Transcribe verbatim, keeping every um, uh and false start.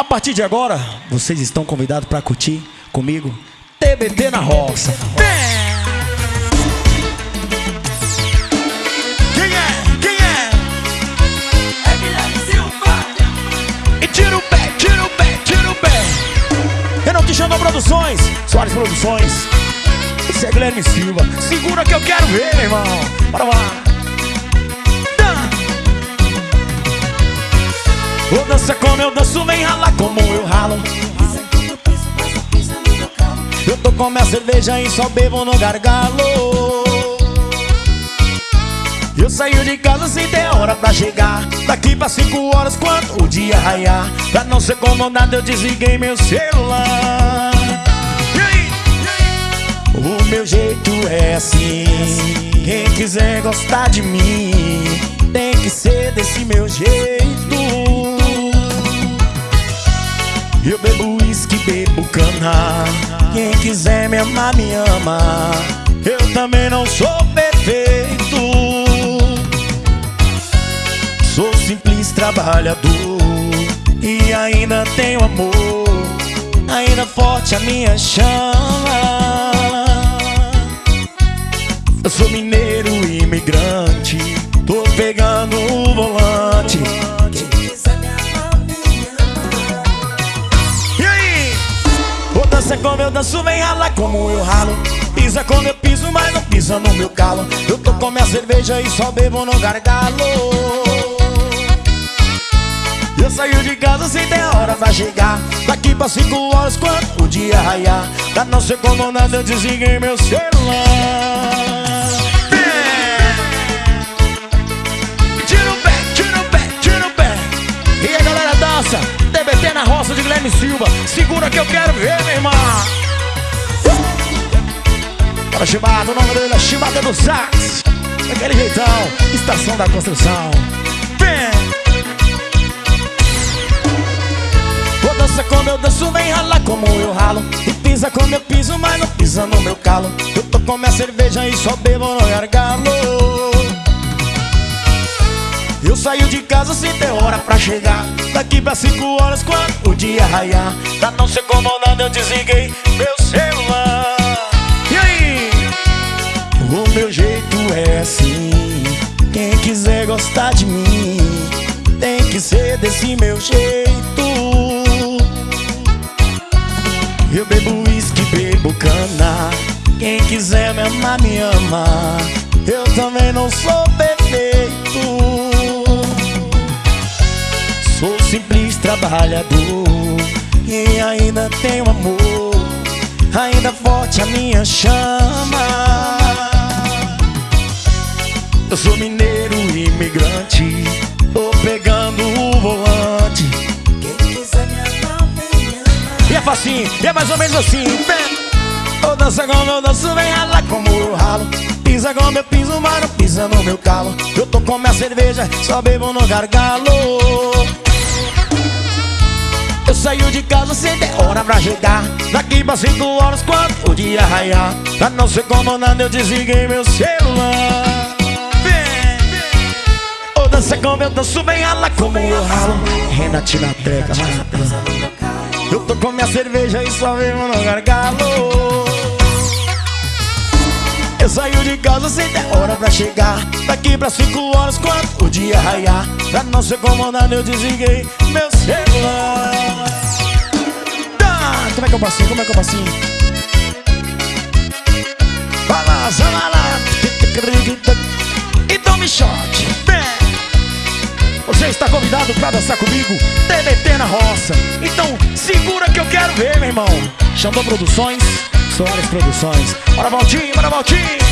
A partir de agora, vocês estão convidados para curtir comigo T B T na roça. Quem é? Quem é? É Guilherme Silva. E tira o pé, tira o pé, tira o pé. Eu não te chamo Produções, Soares Produções. Esse é Guilherme Silva. Segura que eu quero ver, meu irmão. Bora lá. Ou dança como eu danço, vem ralar como eu ralo. Eu tô com minha cerveja e só bebo no gargalo. Eu saio de casa sem ter hora pra chegar. Daqui pra cinco horas quando o dia raiar. Pra não ser incomodado eu desliguei meu celular. E aí? O meu jeito é assim. Quem quiser gostar de mim tem que ser desse meu jeito. Eu bebo uísque, bebo cana. Quem quiser me amar, me ama. Eu também não sou perfeito. Sou simples trabalhador e ainda tenho amor. Ainda forte a minha chama. Eu sou mineiro imigrante. Tô pegando o volante. Dança como eu danço, vem ralar como eu ralo. Pisa como eu piso, mas não pisa no meu calo. Eu tô com minha cerveja e só bebo no gargalo. Eu saio de casa sem ter hora pra chegar. Daqui pra cinco horas quando o dia raiar. Pra não ser incomodado eu desliguei meu celular. Tira o pé, tira o pé, tira o pé. E a galera dança T B T na roça de Guilherme Silva. Segura que eu quero ver, meu irmão. Para Chibata, o nome dele é Chibata do Sax. Daquele jeitão, estação da construção. Vem! Vou dançar como eu danço, vem ralar como eu ralo. E pisa como eu piso, mas não pisa no meu calo. Eu tô com minha cerveja e só bebo no gargalo. Eu saio de casa sem ter hora pra chegar. Daqui pra cinco horas quando o dia raiar. Pra não ser incomodado eu desliguei meu celular. E aí? O meu jeito é assim. Quem quiser gostar de mim tem que ser desse meu jeito. Eu bebo uísque, bebo cana. Quem quiser me amar, me ama. Eu também não sou perfeito. Sou simples trabalhador e ainda tenho amor. Ainda forte a minha chama. Eu sou mineiro imigrante. Tô pegando o volante. Quem quiser me amar, me ama. E é facinho, e é mais ou menos assim. Vem! Eu danço como eu danço, vem ralar como eu ralo. Pisa como eu piso, mas não pisa no meu calo. Eu tô com minha cerveja, só bebo no gargalo. Eu saio de casa sem ter hora pra chegar. Daqui pra cinco horas quando o dia raiar. Pra não ser incomodado eu desliguei meu celular. Vem, vem. Ô dança como eu danço, vem ralar como eu ralo. Renatina Treca, eu tô com minha cerveja e só bebo no gargalo. Eu saio de casa sem ter hora pra chegar. Daqui pra cinco horas quando o dia raiar. Pra não ser incomodado eu desliguei meu celular. Tá, como é que eu passinho, como é que eu passinho? Vai lá, vai lá. E tome shot. Vem. Você está convidado pra dançar comigo T B T na roça. Então segura que eu quero ver, meu irmão. Xandão Produções, Soares Produções. Bora, Valtinho, bora, Valtinho.